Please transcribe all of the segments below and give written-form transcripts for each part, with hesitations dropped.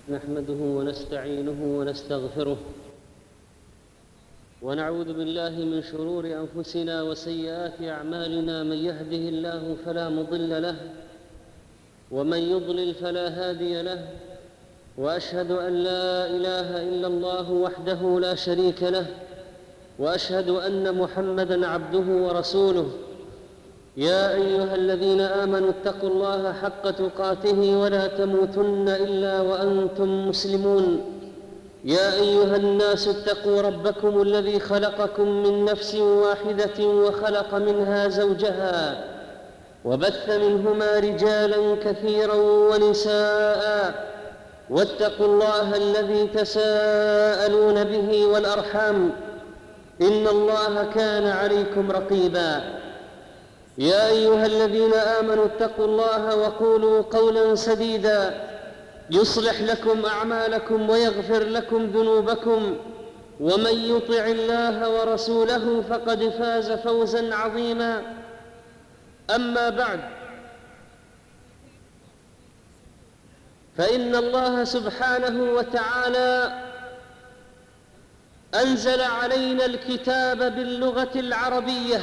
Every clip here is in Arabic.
نحمده ونستعينه ونستغفره ونعوذ بالله من شرور أنفسنا وسيئات أعمالنا. من يهده الله فلا مضل له ومن يضلل فلا هادي له، وأشهد أن لا إله إلا الله وحده لا شريك له، وأشهد أن محمدًا عبده ورسوله. يا أيها الذين آمنوا اتقوا الله حق تقاته ولا تموتن إلا وأنتم مسلمون. يا أيها الناس اتقوا ربكم الذي خلقكم من نفس واحدة وخلق منها زوجها وبث منهما رجالا كثيرا ونساء، واتقوا الله الذي تساءلون به والأرحام، إن الله كان عليكم رقيبا. يا أيها الذين آمنوا اتقوا الله وقولوا قولا سديدا يصلح لكم أعمالكم ويغفر لكم ذنوبكم، ومن يطع الله ورسوله فقد فاز فوزا عظيما. أما بعد، فإن الله سبحانه وتعالى أنزل علينا الكتاب باللغة العربية،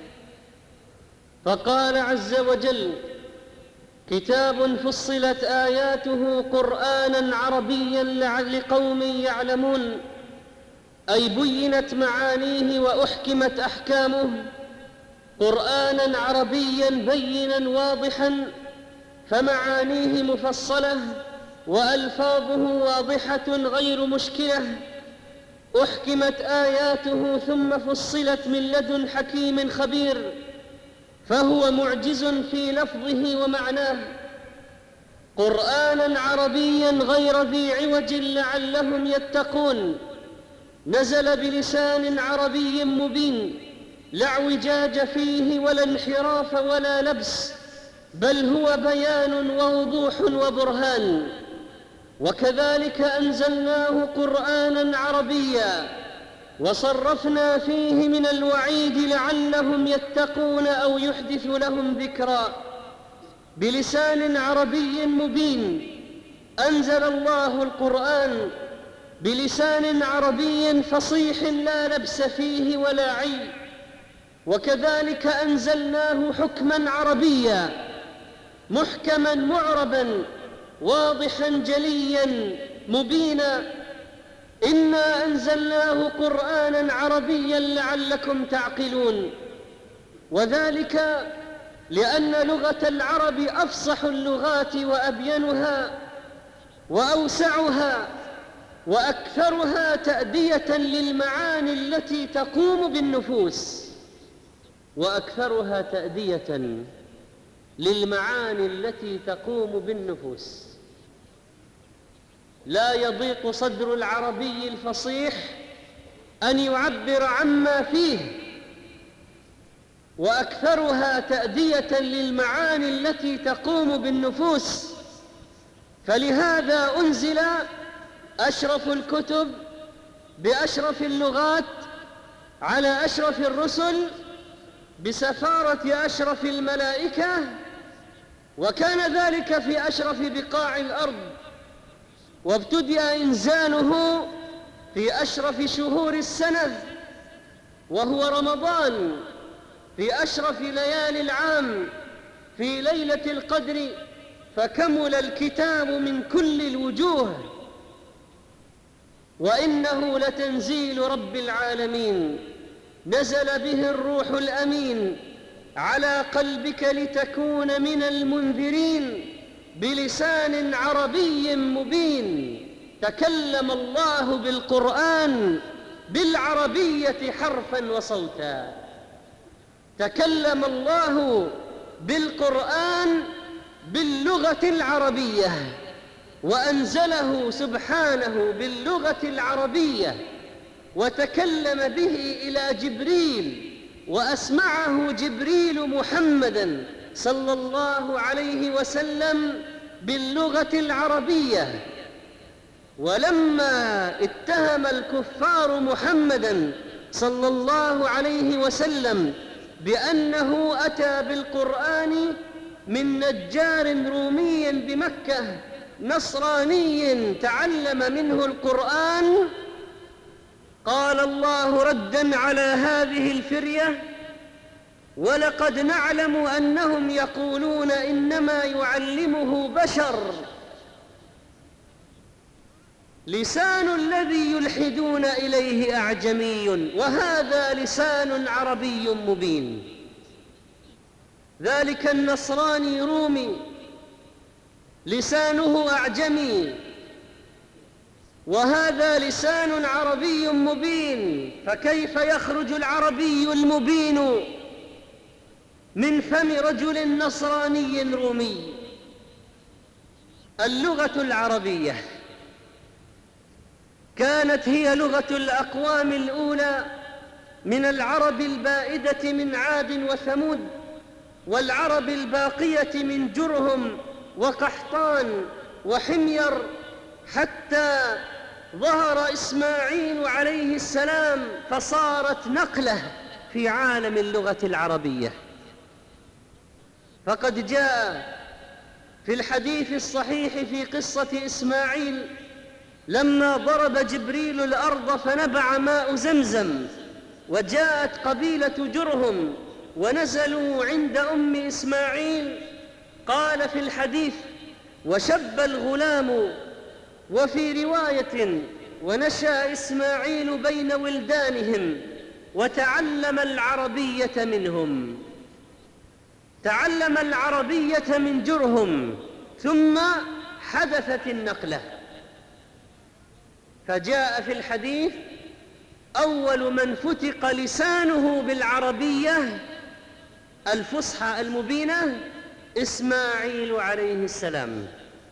فقال عز وجل: كتاب فصلت آياته قرآناً عربياً لقوم يعلمون، أي بينت معانيه وأحكمت أحكامه قرآناً عربياً بيناً واضحاً، فمعانيه مفصلة وألفاظه واضحة غير مشكلة. أحكمت آياته ثم فصلت من لدن حكيم خبير، فهو معجز في لفظه ومعناه. قرآناً عربياً غير ذي عوج لعلهم يتقون، نزل بلسان عربي مبين، لا اعوجاج فيه ولا انحراف ولا لبس، بل هو بيان ووضوح وبرهان. وكذلك أنزلناه قرآناً عربياً وصرفنا فيه من الوعيد لعلهم يتقون أو يحدث لهم ذكرا. بلسان عربي مبين أنزل الله القرآن، بلسان عربي فصيح لا لبس فيه ولا عيب. وكذلك أنزلناه حكماً عربياً محكماً معرباً واضحاً جلياً مبيناً. إنا أنزلناه قرآناً عربياً لعلكم تعقلون. وذلك لأن لغة العرب أفصح اللغات وأبينها وأوسعها وأكثرها تأدية للمعاني التي تقوم بالنفوس، وأكثرها تأدية للمعاني التي تقوم بالنفوس. لا يضيق صدر العربي الفصيح أن يعبر عما فيه، وأكثرها تأدية للمعاني التي تقوم بالنفوس. فلهذا أنزل أشرف الكتب بأشرف اللغات على أشرف الرسل بسفارة أشرف الملائكة، وكان ذلك في أشرف بقاع الأرض. وابتدأ إنزاله في أشرف شهور السنة وهو رمضان، في أشرف ليالي العام، في ليلة القدر، فكمل الكتاب من كل الوجوه. وإنه لتنزيل رب العالمين، نزل به الروح الأمين على قلبك لتكون من المنذرين، بلسان عربي مبين. تكلم الله بالقرآن بالعربية حرفاً وصوتاً، تكلم الله بالقرآن باللغة العربية، وأنزله سبحانه باللغة العربية، وتكلم به إلى جبريل، وأسمعه جبريل محمداً صلى الله عليه وسلم باللغة العربية. ولما اتهم الكفار محمداً صلى الله عليه وسلم بأنه أتى بالقرآن من نجار رومي بمكة نصراني تعلم منه القرآن، قال الله ردا على هذه الفرية: ولقد نعلم أنهم يقولون إنما يعلمه بشر، لسان الذي يلحدون إليه أعجمي وهذا لسان عربي مبين. ذلك النصراني رومي لسانه أعجمي، وهذا لسان عربي مبين، فكيف يخرج العربي المبين من فم رجل نصراني رومي؟ اللغة العربية كانت هي لغة الأقوام الأولى من العرب البائدة من عاد وثمود، والعرب الباقية من جرهم وقحطان وحمير، حتى ظهر إسماعيل عليه السلام فصارت نقلة في عالم اللغة العربية. فقد جاء في الحديث الصحيح في قصة إسماعيل لما ضرب جبريل الأرض فنبع ماء زمزم، وجاءت قبيلة جرهم ونزلوا عند أم إسماعيل، قال في الحديث: وشب الغلام، وفي رواية: ونشأ إسماعيل بين ولدانهم وتعلم العربية منهم. تعلم العربية من جرهم، ثم حدثت النقلة، فجاء في الحديث: أول من فتق لسانه بالعربية الفصحى المبينة إسماعيل عليه السلام.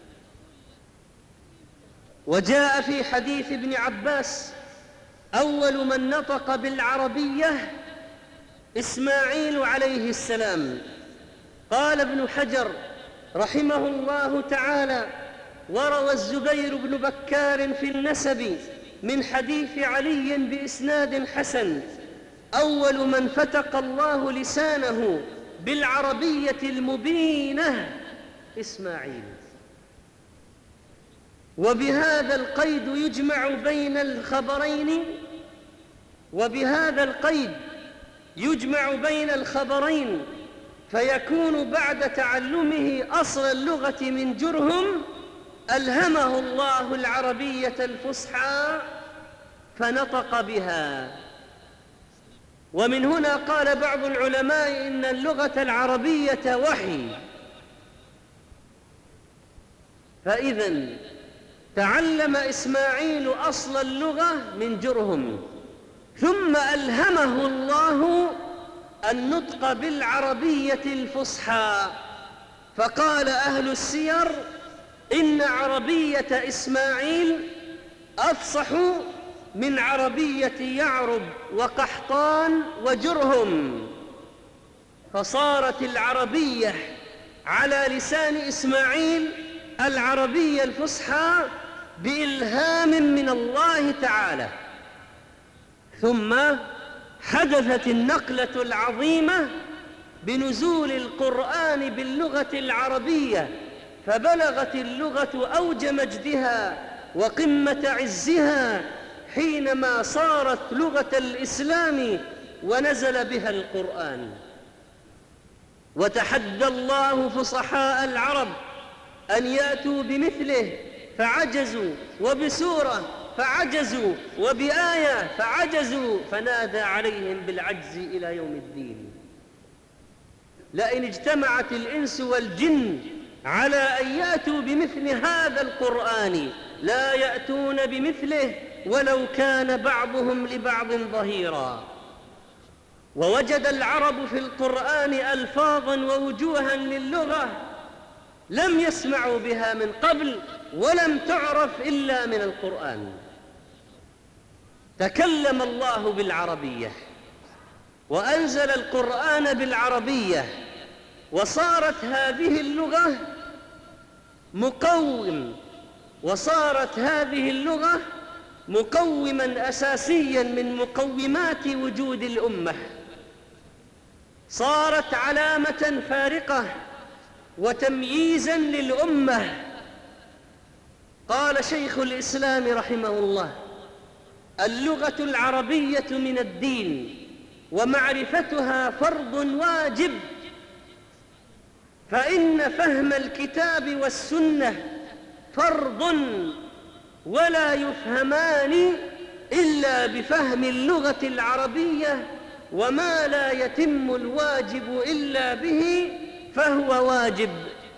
وجاء في حديث ابن عباس: أول من نطق بالعربية إسماعيل عليه السلام. قال ابن حجر رحمه الله تعالى: وروى الزبير بن بكار في النسب من حديث علي بإسناد حسن: أول من فتق الله لسانه بالعربية المبينة إسماعيل. وبهذا القيد يجمع بين الخبرين، فيكون بعد تعلمه أصل اللغة من جرهم ألهمه الله العربية الفصحى فنطق بها. ومن هنا قال بعض العلماء إن اللغة العربية وحي. فإذا تعلم إسماعيل أصل اللغة من جرهم، ثم ألهمه الله النطق بالعربية الفصحى. فقال أهل السير إن عربية إسماعيل أفصح من عربية يعرب وقحطان وجرهم، فصارت العربية على لسان إسماعيل العربية الفصحى بإلهام من الله تعالى. ثم حدثت النقلة العظيمة بنزول القرآن باللغة العربية، فبلغت اللغة أوج مجدها وقمة عزها حينما صارت لغة الإسلام ونزل بها القرآن. وتحدى الله فصحاء العرب أن يأتوا بمثله فعجزوا، وبسورة فعجزوا، وبآية فعجزوا، فنادى عليهم بالعجز إلى يوم الدين. لئن اجتمعت الإنس والجن على أن يأتوا بمثل هذا القرآن لا يأتون بمثله ولو كان بعضهم لبعض ظهيرا. ووجد العرب في القرآن ألفاظا ووجوها للغة لم يسمعوا بها من قبل ولم تعرف إلا من القرآن. تكلم الله بالعربية وأنزل القرآن بالعربية، وصارت هذه اللغة مقوما أساسيا من مقومات وجود الأمة. صارت علامة فارقة وتمييزا للأمة، قال شيخ الإسلام رحمه الله: اللغة العربية من الدين، ومعرفتها فرض واجب، فإن فهم الكتاب والسنة فرض، ولا يفهمان إلا بفهم اللغة العربية، وما لا يتم الواجب إلا به فهو واجب.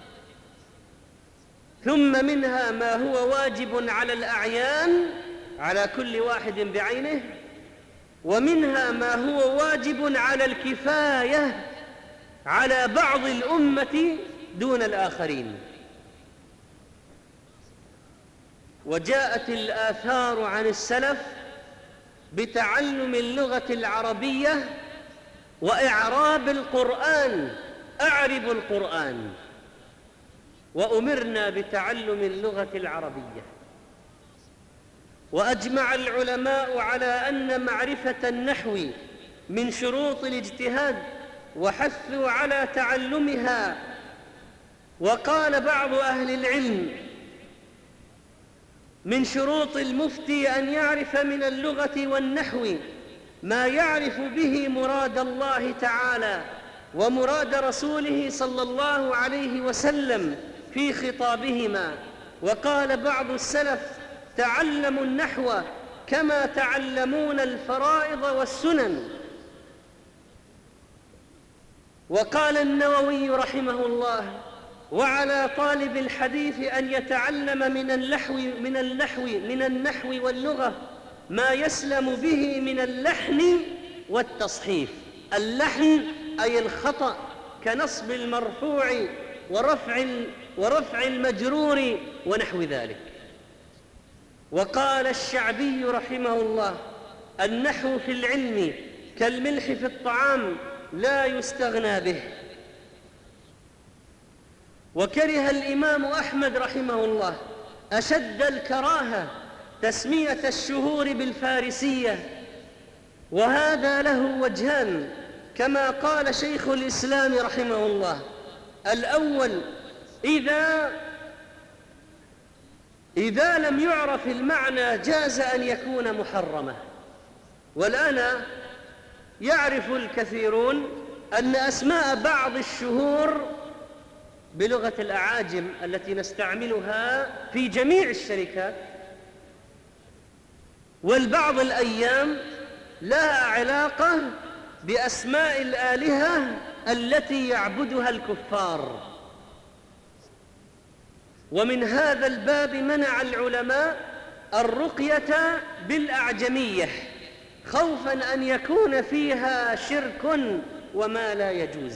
ثم منها ما هو واجب على الأعيان، على كل واحد بعينه، ومنها ما هو واجب على الكفاية، على بعض الأمة دون الآخرين. وجاءت الآثار عن السلف بتعلم اللغة العربية وإعراب القرآن: أعرب القرآن. وأمرنا بتعلم اللغة العربية. وأجمع العلماء على أن معرفة النحو من شروط الاجتهاد، وحثوا على تعلمها. وقال بعض أهل العلم: من شروط المفتي أن يعرف من اللغة والنحو ما يعرف به مراد الله تعالى ومراد رسوله صلى الله عليه وسلم في خطابهما. وقال بعض السلف: تعلموا النحو كما تعلمون الفرائض والسنن. وقال النووي رحمه الله: وعلى طالب الحديث أن يتعلم من النحو واللغة ما يسلم به من اللحن والتصحيف. اللحن أي الخطأ، كنصب المرفوع ورفع المجرور ونحو ذلك. وقال الشعبي رحمه الله: النحو في العلم كالملح في الطعام لا يستغنى به. وكره الإمام أحمد رحمه الله أشد الكراهة تسمية الشهور بالفارسية، وهذا له وجهان كما قال شيخ الإسلام رحمه الله: الأول: إذا لم يعرف المعنى جاز أن يكون محرما. والآن يعرف الكثيرون أن أسماء بعض الشهور بلغة الأعاجم التي نستعملها في جميع الشركات، والبعض الأيام لها علاقة بأسماء الآلهة التي يعبدها الكفار. ومن هذا الباب منع العلماء الرقية بالأعجمية خوفاً أن يكون فيها شرك وما لا يجوز.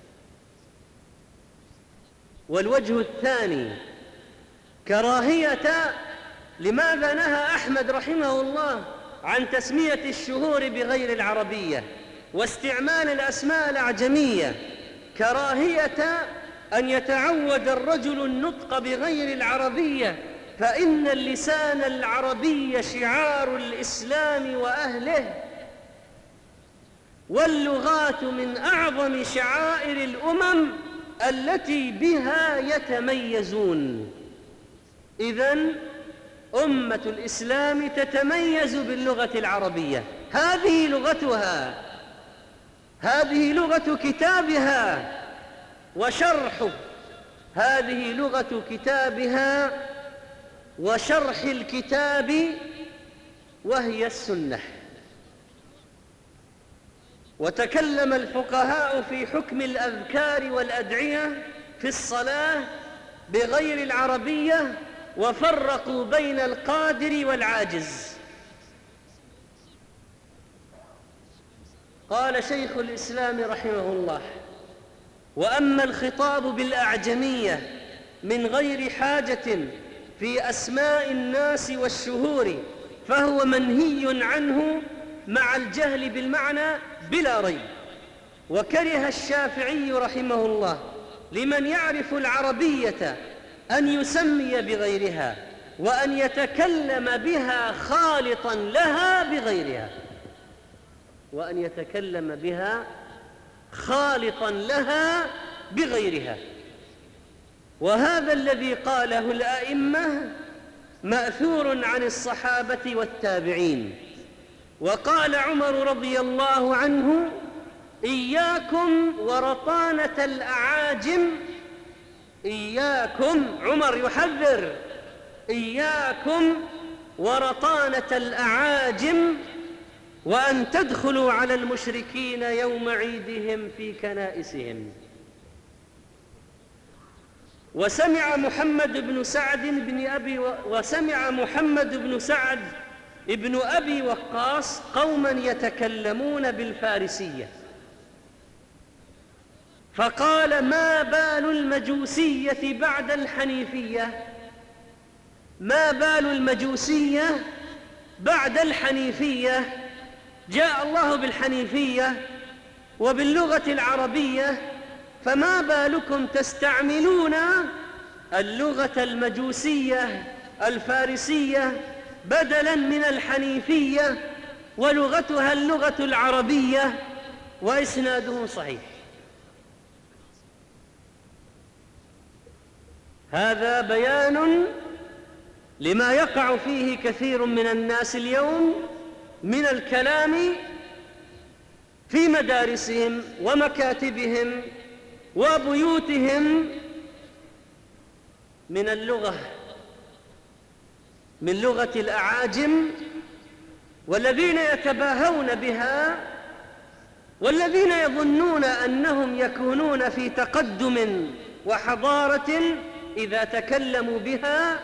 والوجه الثاني: كراهية. لماذا نهى أحمد رحمه الله عن تسمية الشهور بغير العربية واستعمال الأسماء الأعجمية؟ كراهية أن يتعود الرجل النطق بغير العربية، فإن اللسان العربي شعار الإسلام وأهله، واللغات من أعظم شعائر الأمم التي بها يتميزون. إذن أمة الإسلام تتميز باللغة العربية، هذه لغتها، هذه لغة كتابها وشرحه، هذه لغة كتابها وشرح الكتاب، وهي السنة. وتكلم الفقهاء في حكم الأذكار والأدعية في الصلاة بغير العربية، وفرقوا بين القادر والعاجز. قال شيخ الإسلام رحمه الله: وأما الخطاب بالأعجمية من غير حاجة في أسماء الناس والشهور فهو منهي عنه مع الجهل بالمعنى بلا ريب. وكره الشافعي رحمه الله لمن يعرف العربية أن يسمي بغيرها، وأن يتكلم بها خالطا لها بغيرها، وأن يتكلم بها خالطا لها بغيرها. وهذا الذي قاله الأئمة مأثور عن الصحابة والتابعين. وقال عمر رضي الله عنه: إياكم ورطانة الأعاجم. إياكم، عمر يحذر: إياكم ورطانة الأعاجم، وأن تدخلوا على المشركين يوم عيدهم في كنائسهم. وسمع محمد بن سعد بن أبي وقاص قوما يتكلمون بالفارسية، فقال: ما بال المجوسية بعد الحنيفية؟ ما بال المجوسية بعد الحنيفية؟ جاء الله بالحنيفية وباللغة العربية، فما بالكم تستعملون اللغة المجوسية الفارسية بدلاً من الحنيفية، ولغتها اللغة العربية، وإسناده صحيح. هذا بيان لما يقع فيه كثير من الناس اليوم من الكلام في مدارسهم ومكاتبهم وبيوتهم من لغة الأعاجم، والذين يتباهون بها، والذين يظنون أنهم يكونون في تقدم وحضارة إذا تكلموا بها.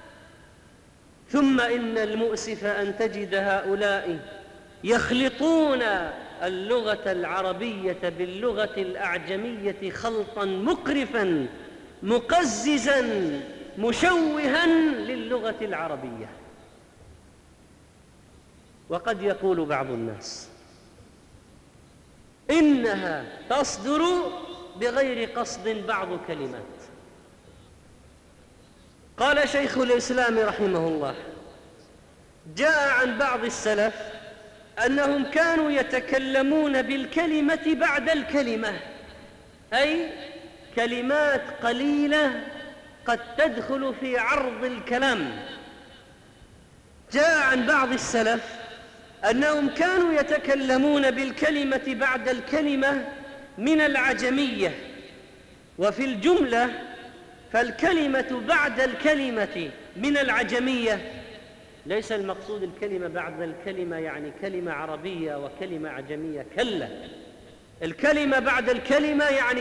ثم إن المؤسف أن تجد هؤلاء يخلطون اللغة العربية باللغة الأعجمية خلطاً مقرفاً مقززاً مشوها للغة العربية. وقد يقول بعض الناس إنها تصدر بغير قصد بعض كلمات. قال شيخ الإسلام رحمه الله: جاء عن بعض السلف أنهم كانوا يتكلمون بالكلمة بعد الكلمة، أي كلمات قليلة قد تدخل في عرض الكلام. جاء عن بعض السلف أنهم كانوا يتكلمون بالكلمة بعد الكلمة من العجمية، وفي الجملة فالكلمة بعد الكلمة من العجمية ليس المقصود الكلمة بعد الكلمة يعني كلمة عربية وكلمة عجمية، كلا، الكلمة بعد الكلمة يعني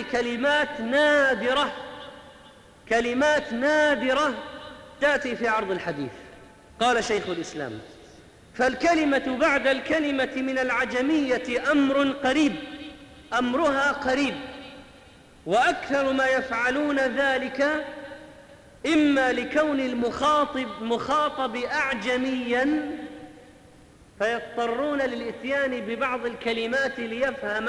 كلمات نادرة تأتي في عرض الحديث. قال شيخ الإسلام: فالكلمة بعد الكلمة من العجمية أمرها قريب، وأكثر ما يفعلون ذلك إما لكون المخاطب أعجمياً فيضطرون للإتيان ببعض الكلمات ليفهم،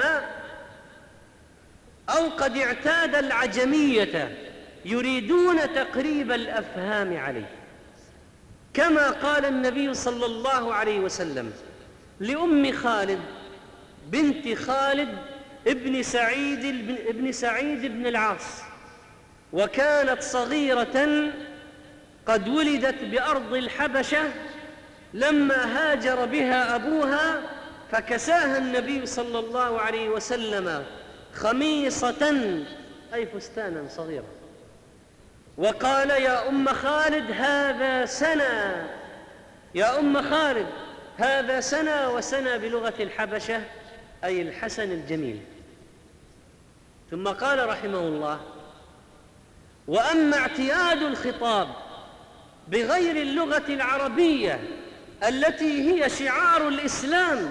أو قد اعتاد العجمية يريدون تقريب الأفهام عليه، كما قال النبي صلى الله عليه وسلم لأم خالد بنت خالد ابن سعيد بن العاص، وكانت صغيرة قد ولدت بأرض الحبشة لما هاجر بها أبوها، فكساها النبي صلى الله عليه وسلم خميصة أي فستانا صغيرا، وقال: يا أم خالد هذا سنة، وسنة بلغة الحبشة أي الحسن الجميل. ثم قال رحمه الله: وأما اعتياد الخطاب بغير اللغة العربية التي هي شعار الإسلام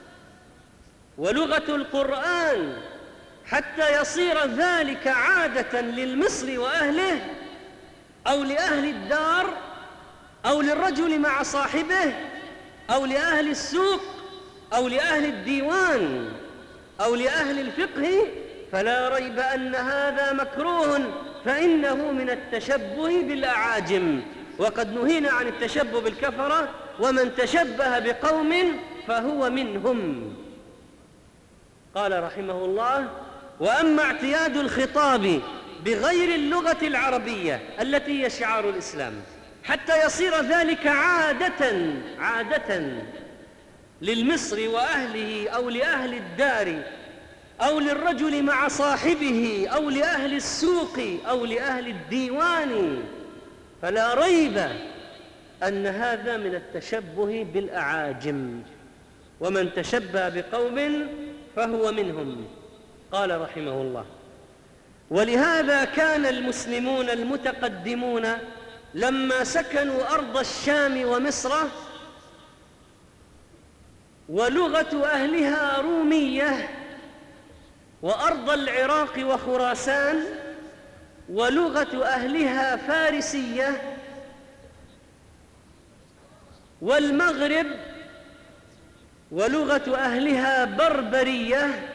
ولغة القرآن حتى يصير ذلك عادة للمصري وأهله، أو لأهل الدار، أو للرجل مع صاحبه، أو لأهل السوق، أو لأهل الديوان، أو لأهل الفقه، فلا ريب أن هذا مكروه، فإنه من التشبه بالأعاجم، وقد نهينا عن التشبه بالكفرة، ومن تشبه بقوم فهو منهم. قال رحمه الله: وأما اعتياد الخطاب بغير اللغة العربية التي هي شعار الإسلام حتى يصير ذلك عادة للمصري وأهله أو لأهل الدار أو للرجل مع صاحبه أو لأهل السوق أو لأهل الديوان. فلا ريب أن هذا من التشبه بالأعاجم، ومن تشبه بقوم فهو منهم. قال رحمه الله: ولهذا كان المسلمون المتقدمون لما سكنوا أرض الشام ومصر ولغة أهلها رومية، وأرض العراق وخراسان ولغة أهلها فارسية، والمغرب ولغة أهلها بربرية،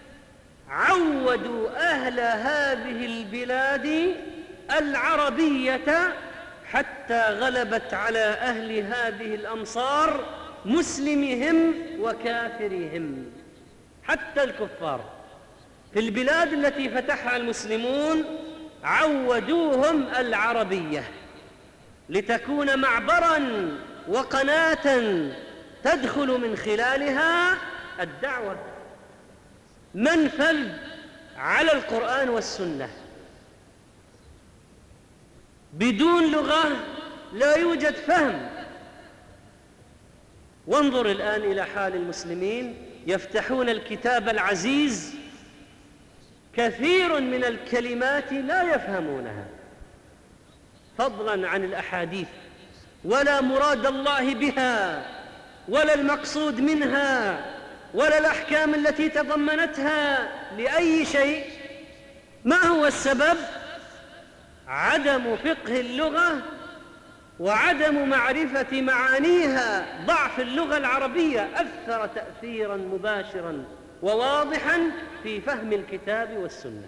عودوا أهل هذه البلاد العربية حتى غلبت على أهل هذه الأمصار مسلمهم وكافرهم. حتى الكفار في البلاد التي فتحها المسلمون عودوهم العربية لتكون معبراً وقناة تدخل من خلالها الدعوة، منفذ على القرآن والسنة. بدون لغة لا يوجد فهم. وانظر الآن إلى حال المسلمين، يفتحون الكتاب العزيز كثير من الكلمات لا يفهمونها، فضلاً عن الأحاديث، ولا مراد الله بها ولا المقصود منها ولا الأحكام التي تضمنتها لأي شيء. ما هو السبب؟ عدم فقه اللغة وعدم معرفة معانيها. ضعف اللغة العربية أثر تأثيراً مباشراً وواضحاً في فهم الكتاب والسنة.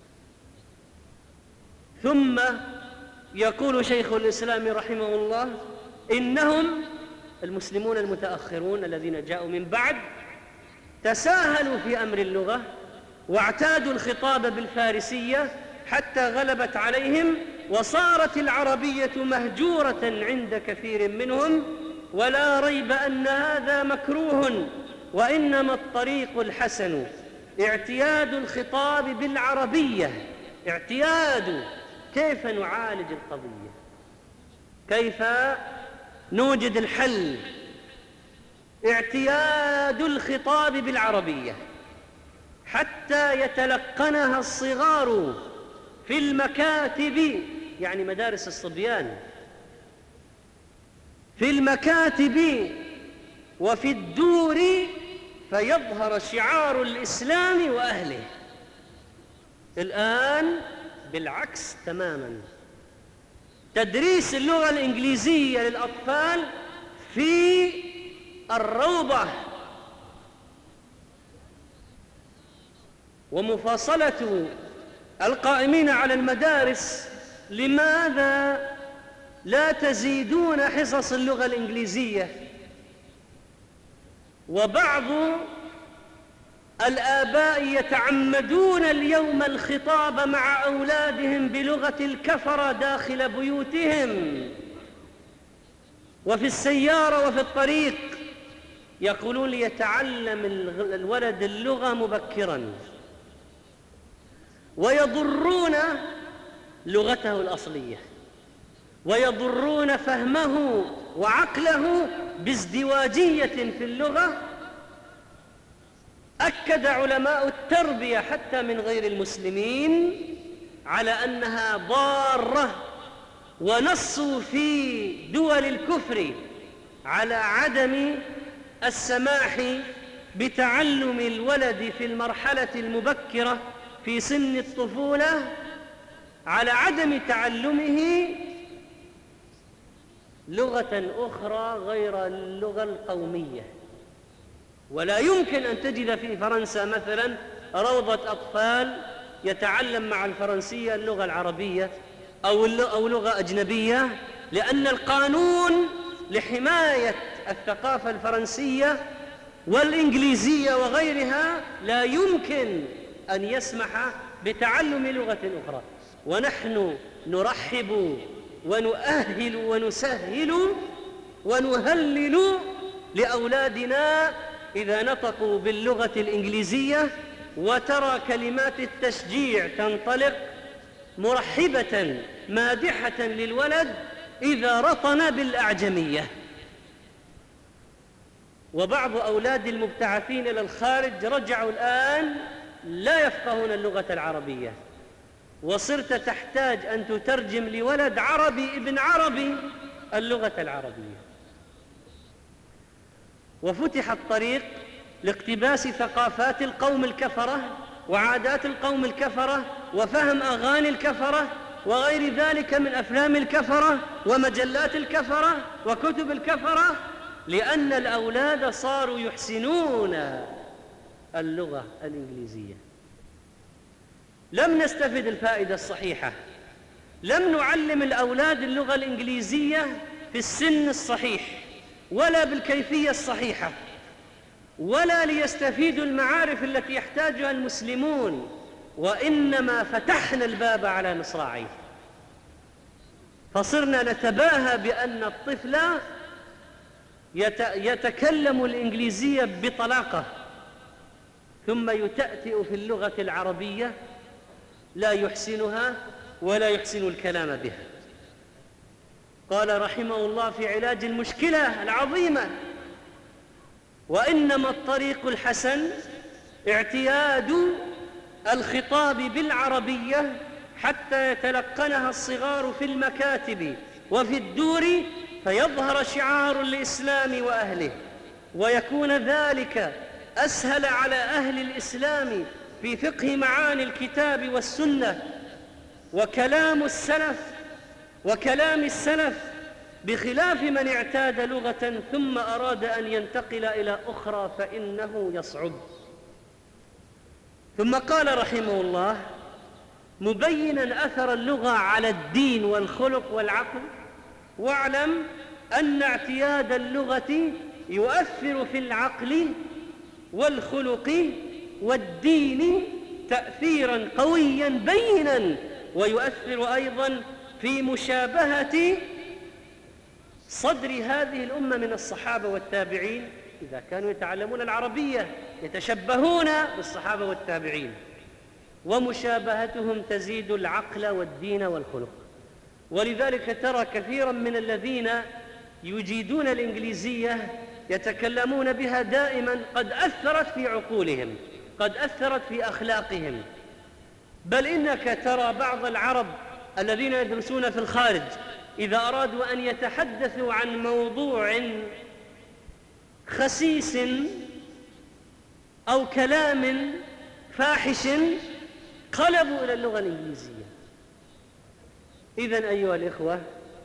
ثم يقول شيخ الإسلام رحمه الله: إنهم المسلمون المتأخرون الذين جاءوا من بعد تساهلوا في أمر اللغة واعتادوا الخطاب بالفارسية حتى غلبت عليهم، وصارت العربية مهجورة عند كثير منهم. ولا ريب أن هذا مكروه، وإنما الطريق الحسن اعتياد الخطاب بالعربية. اعتياد كيف نعالج القضية، كيف نوجد الحل. اعتياد الخطاب بالعربية حتى يتلقنها الصغار في المكاتب، يعني مدارس الصبيان، في المكاتب وفي الدور، فيظهر شعار الإسلام وأهله. الآن بالعكس تماماً. تدريس اللغة الإنجليزية للأطفال في الروضة، ومفاصلة القائمين على المدارس: لماذا لا تزيدون حصص اللغة الإنجليزية؟ وبعض الآباء يتعمدون اليوم الخطاب مع أولادهم بلغة الكفرة داخل بيوتهم وفي السيارة وفي الطريق، يقولون ليتعلم الولد اللغة مبكراً، ويضرون لغته الأصلية ويضرون فهمه وعقله بازدواجية في اللغة. أكد علماء التربية حتى من غير المسلمين على أنها ضارة، ونصوا في دول الكفر على عدم السماح بتعلم الولد في المرحلة المبكرة في سن الطفولة، على عدم تعلمه لغة أخرى غير اللغة القومية. ولا يمكن أن تجد في فرنسا مثلا روضة أطفال يتعلم مع الفرنسية اللغة العربية أو لغة أجنبية، لأن القانون لحماية الثقافة الفرنسية والإنجليزية وغيرها لا يمكن أن يسمح بتعلم لغة أخرى. ونحن نرحب ونؤهل ونسهل ونهلل لأولادنا إذا نطقوا باللغة الإنجليزية، وترى كلمات التشجيع تنطلق مرحبة مادحة للولد إذا رطن بالأعجمية. وبعض أولاد المبتعثين إلى الخارج رجعوا الآن لا يفقهون اللغة العربية، وصرت تحتاج أن تترجم لولد عربي ابن عربي اللغة العربية. وفتح الطريق لاقتباس ثقافات القوم الكفرة وعادات القوم الكفرة وفهم أغاني الكفرة وغير ذلك من أفلام الكفرة ومجلات الكفرة وكتب الكفرة، لأن الأولاد صاروا يحسنون اللغة الإنجليزية. لم نستفد الفائدة الصحيحة، لم نعلم الأولاد اللغة الإنجليزية في السن الصحيح ولا بالكيفية الصحيحة، ولا ليستفيدوا المعارف التي يحتاجها المسلمون، وإنما فتحنا الباب على مصراعيه، فصرنا نتباهى بأن الطفل يتكلم الإنجليزية بطلاقة، ثم يتأتئ في اللغة العربية لا يحسنها ولا يحسن الكلام بها. قال رحمه الله في علاج المشكلة العظيمة: وإنما الطريق الحسن اعتياد الخطاب بالعربية حتى يتلقنها الصغار في المكاتب وفي الدور، فيظهر شعار الإسلام وأهله، ويكون ذلك أسهل على أهل الإسلام في فقه معاني الكتاب والسنة وكلام السلف، بخلاف من اعتاد لغة ثم أراد أن ينتقل إلى أخرى فإنه يصعب. ثم قال رحمه الله مبينا أثر اللغة على الدين والخلق والعقل: واعلم أن اعتياد اللغة يؤثر في العقل والخلق والدين تأثيرا قويا بينا، ويؤثر أيضا في مشابهة صدر هذه الأمة من الصحابة والتابعين إذا كانوا يتعلمون العربية يتشبهون بالصحابة والتابعين، ومشابهتهم تزيد العقل والدين والخلق. ولذلك ترى كثيرا من الذين يجيدون الإنجليزية يتكلمون بها دائما قد أثرت في عقولهم، قد أثرت في أخلاقهم. بل إنك ترى بعض العرب الذين يدرسون في الخارج إذا أرادوا أن يتحدثوا عن موضوع خسيس أو كلام فاحش قلبوا إلى اللغة الإنجليزية. إذن أيها الإخوة،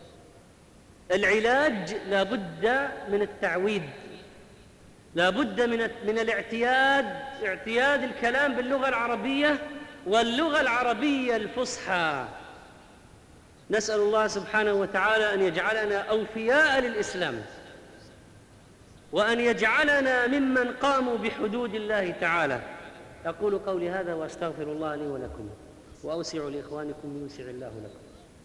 العلاج لا بد من التعويد، لا بد من اعتياد الكلام باللغة العربية واللغة العربية الفصحى. نسأل الله سبحانه وتعالى أن يجعلنا أوفياء للإسلام، وأن يجعلنا ممن قاموا بحدود الله تعالى. أقول قولي هذا وأستغفر الله لي ولكم، وأوسع لإخوانكم يوسع الله لكم.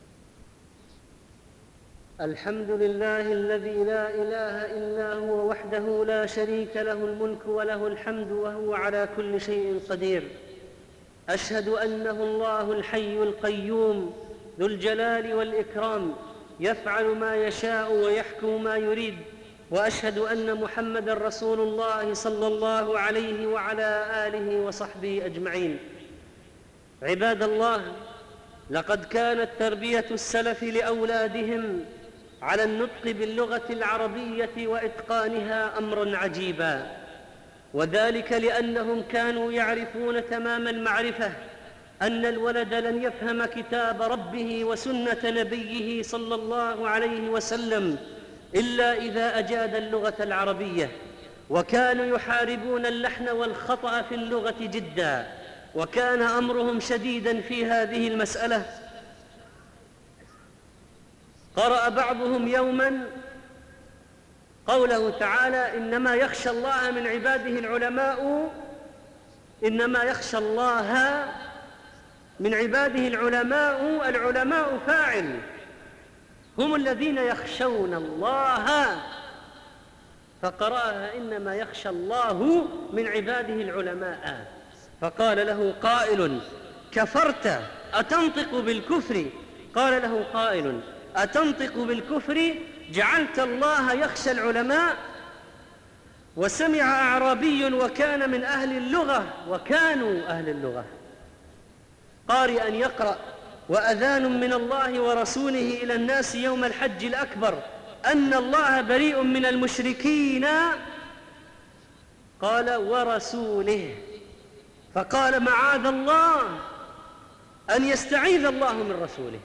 الحمد لله الذي لا إله إلا هو وحده لا شريك له الملك وله الحمد وهو على كل شيء قدير. أشهد أنه الله الحي القيوم ذو الجلال والإكرام، يفعل ما يشاء ويحكم ما يريد. وأشهد أن محمدًا رسول الله صلى الله عليه وعلى آله وصحبه أجمعين. عباد الله، لقد كانت تربية السلف لأولادهم على النطق باللغة العربية وإتقانها أمرًا عجيبًا، وذلك لأنهم كانوا يعرفون تمام المعرفة أن الولد لن يفهم كتاب ربه وسنة نبيه صلى الله عليه وسلم إلا إذا أجاد اللغة العربية، وكانوا يحاربون اللحن والخطأ في اللغة جداً، وكان أمرهم شديداً في هذه المسألة. قرأ بعضهم يوماً قوله تعالى: إنما يخشى الله من عباده العلماء، إنما يخشى الله من عباده العلماء. العلماء فاعل، هم الذين يخشون الله، فقرأها إنما يخشى الله من عباده العلماء. فقال له قائل: كفرت أتنطق بالكفر؟ قال له قائل: أتنطق بالكفر؟ جعلت الله يخشى العلماء؟ وسمع أعرابي وكان من أهل اللغة، وكانوا أهل اللغة، قارئا يقرأ: وأذان من الله ورسوله إلى الناس يوم الحج الأكبر أن الله بريء من المشركين. قال: ورسوله. فقال: معاذ الله أن يستعيذ الله من رسوله.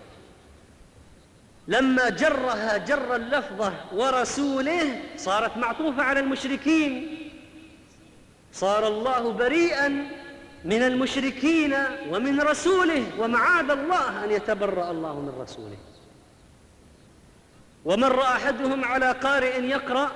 لما جرها جر اللفظة ورسوله صارت معطوفة على المشركين، صار الله بريئا من المشركين ومن رسوله، ومعاذ الله أن يتبرأ الله من رسوله. ومر أحدهم على قارئ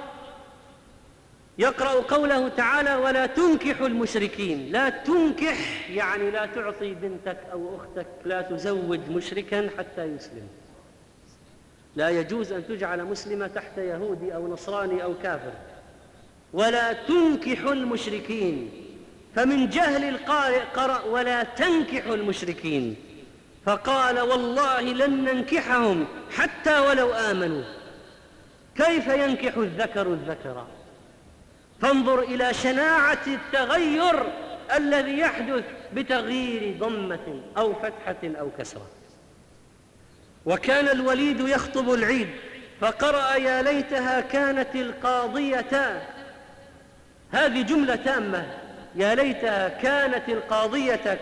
يقرأ قوله تعالى: ولا تنكحوا المشركين. لا تنكح يعني لا تعطي بنتك أو أختك، لا تزوج مشركا حتى يسلم. لا يجوز أن تجعل مسلمة تحت يهودي أو نصراني أو كافر. ولا تنكحوا المشركين. فمن جهل القارئ قرأ: ولا تنكحوا المشركين، فقال: والله لن ننكحهم حتى ولو آمنوا. كيف ينكح الذكر الذكر؟ فانظر إلى شناعة التغير الذي يحدث بتغيير ضمة أو فتحة أو كسرة. وكان الوليد يخطب العيد فقرأ: يا ليتها كانت القاضية. هذه جملة تامة: يا ليتها كانت القاضية.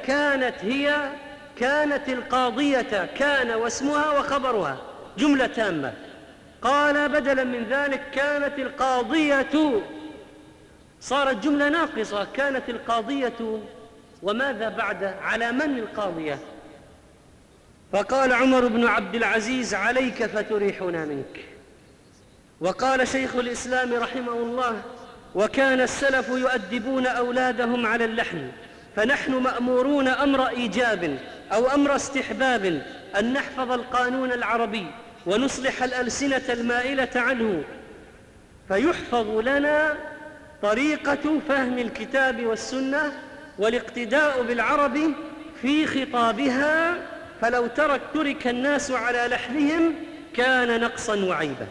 كانت القاضية، كان واسمها وخبرها، جملة تامة. قال بدلا من ذلك: كانت القاضية، صارت جملة ناقصة. كانت القاضية، وماذا بعد؟ على من القاضية؟ فقال عمر بن عبد العزيز: عليك فتريحنا منك. وقال شيخ الإسلام رحمه الله: وكان السلف يؤدبون أولادهم على اللحن، فنحن مأمورون أمر إيجاب أو أمر استحباب أن نحفظ القانون العربي ونصلح الألسنة المائلة عنه، فيحفظ لنا طريقة فهم الكتاب والسنة والاقتداء بالعرب في خطابها، فلو ترك الناس على لحنهم كان نقصا وعيبا.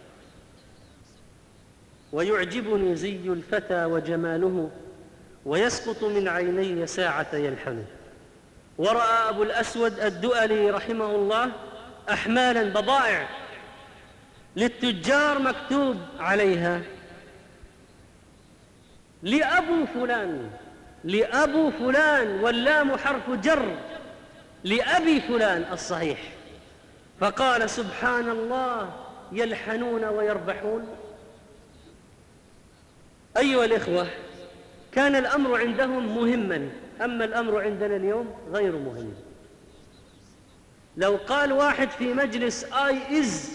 ويعجبني زي الفتى وجماله، ويسقط من عيني ساعة يلحن. ورأى أبو الأسود الدؤلي رحمه الله أحمالا بضائع للتجار مكتوب عليها: لأبو فلان، واللام حرف جر، لأبي فلان الصحيح. فقال: سبحان الله، يلحنون ويربحون. أيها الإخوة، كان الأمر عندهم مهما، أما الأمر عندنا اليوم غير مهم. لو قال واحد في مجلس I is،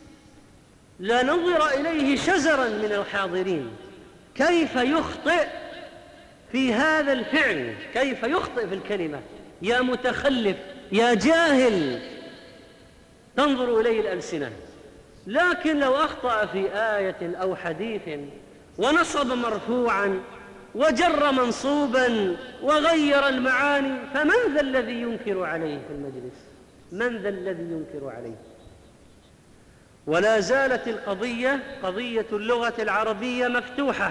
لنظر إليه شزرا من الحاضرين. كيف يخطئ في هذا الفعل؟ كيف يخطئ في الكلمة؟ يا متخلف، يا جاهل، تنظر إليه الألسنة. لكن لو أخطأ في آية أو حديث ونصب مرفوعا وجر منصوبا وغير المعاني، فمن ذا الذي ينكر عليه في المجلس؟ من ذا الذي ينكر عليه؟ ولا زالت القضية، قضية اللغة العربية، مفتوحة،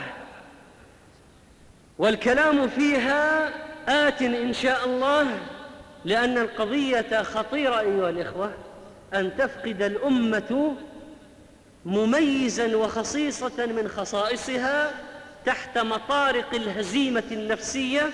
والكلام فيها آت إن شاء الله، لأن القضية خطيرة أيها الإخوة، أن تفقد الأمة مميزا وخصيصة من خصائصها تحت مطارق الهزيمة النفسية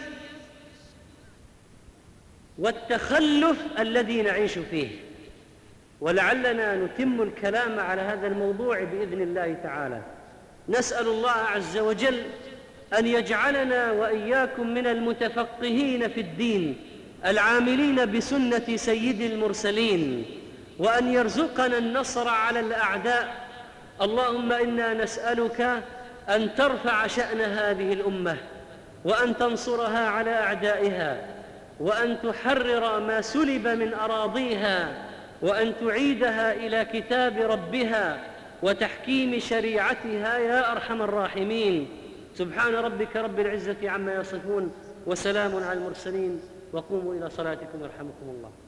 والتخلف الذي نعيش فيه. ولعلنا نتم الكلام على هذا الموضوع بإذن الله تعالى. نسأل الله عز وجل أن يجعلنا وإياكم من المتفقهين في الدين العاملين بسنة سيد المرسلين، وأن يرزقنا النصر على الأعداء. اللهم إنا نسألك أن ترفع شأن هذه الأمة، وأن تنصرها على أعدائها، وأن تحرر ما سلب من أراضيها، وأن تعيدها إلى كتاب ربها وتحكيم شريعتها يا أرحم الراحمين. سبحان ربك رب العزة عما يصفون، وسلام على المرسلين، وقوموا إلى صلاتكم يرحمكم الله.